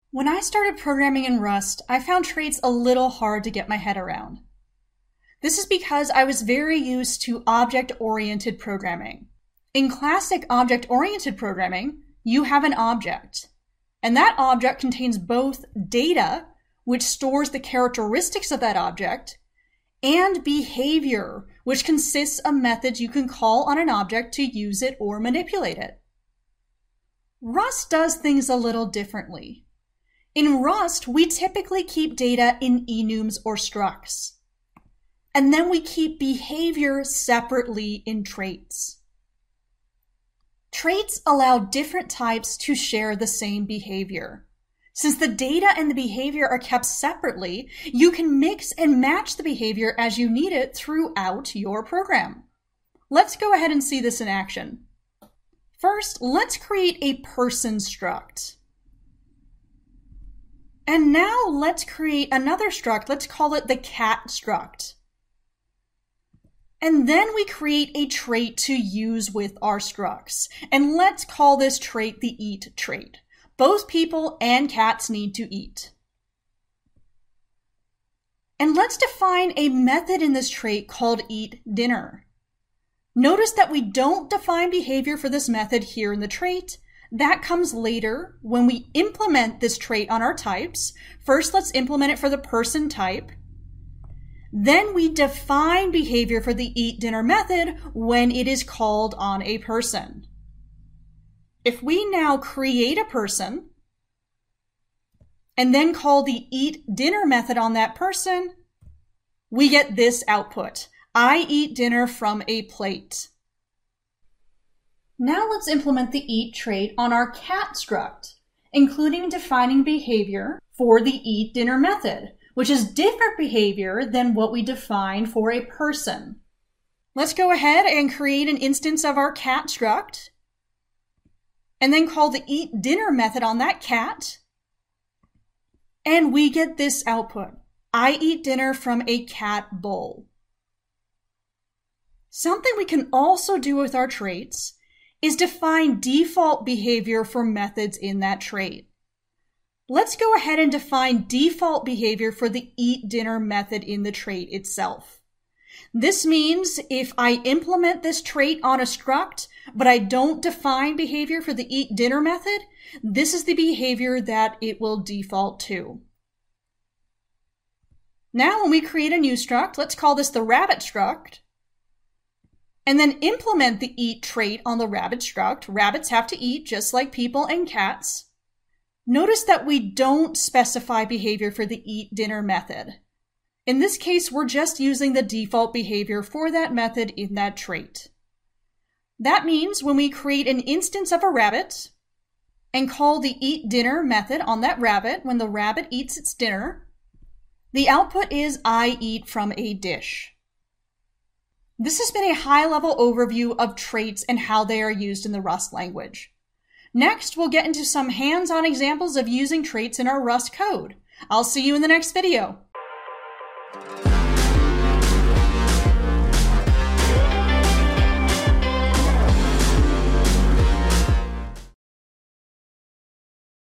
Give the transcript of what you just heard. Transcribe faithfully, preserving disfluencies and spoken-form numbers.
When I started programming in Rust, I found traits a little hard to get my head around. This is because I was very used to object-oriented programming. In classic object-oriented programming, you have an object, and that object contains both data, which stores the characteristics of that object, and behavior, which consists of methods you can call on an object to use it or manipulate it. Rust does things a little differently. In Rust, we typically keep data in enums or structs. And then we keep behavior separately in traits. Traits allow different types to share the same behavior. Since the data and the behavior are kept separately, you can mix and match the behavior as you need it throughout your program. Let's go ahead and see this in action. First, let's create a person struct. And now let's create another struct. Let's call it the cat struct. And then we create a trait to use with our structs. And let's call this trait the eat trait. Both people and cats need to eat. And let's define a method in this trait called eat dinner. Notice that we don't define behavior for this method here in the trait. That comes later when we implement this trait on our types. First, let's implement it for the person type. Then we define behavior for the eat dinner method when it is called on a person. If we now create a person and then call the eat dinner method on that person, we get this output. I eat dinner from a plate. Now let's implement the eat trait on our cat struct, including defining behavior for the eat dinner method, which is different behavior than what we define for a person. Let's go ahead and create an instance of our cat struct, and then call the eat dinner method on that cat, and we get this output. I eat dinner from a cat bowl. Something we can also do with our traits is define default behavior for methods in that trait. Let's go ahead and define default behavior for the eat dinner method in the trait itself. This means if I implement this trait on a struct, but I don't define behavior for the eat dinner method, this is the behavior that it will default to. Now when we create a new struct, let's call this the rabbit struct, and then implement the eat trait on the rabbit struct. Rabbits have to eat just like people and cats. Notice that we don't specify behavior for the eat dinner method. In this case, we're just using the default behavior for that method in that trait. That means when we create an instance of a rabbit and call the eat dinner method on that rabbit when the rabbit eats its dinner, the output is I eat from a dish. This has been a high-level overview of traits and how they are used in the Rust language. Next, we'll get into some hands-on examples of using traits in our Rust code. I'll see you in the next video.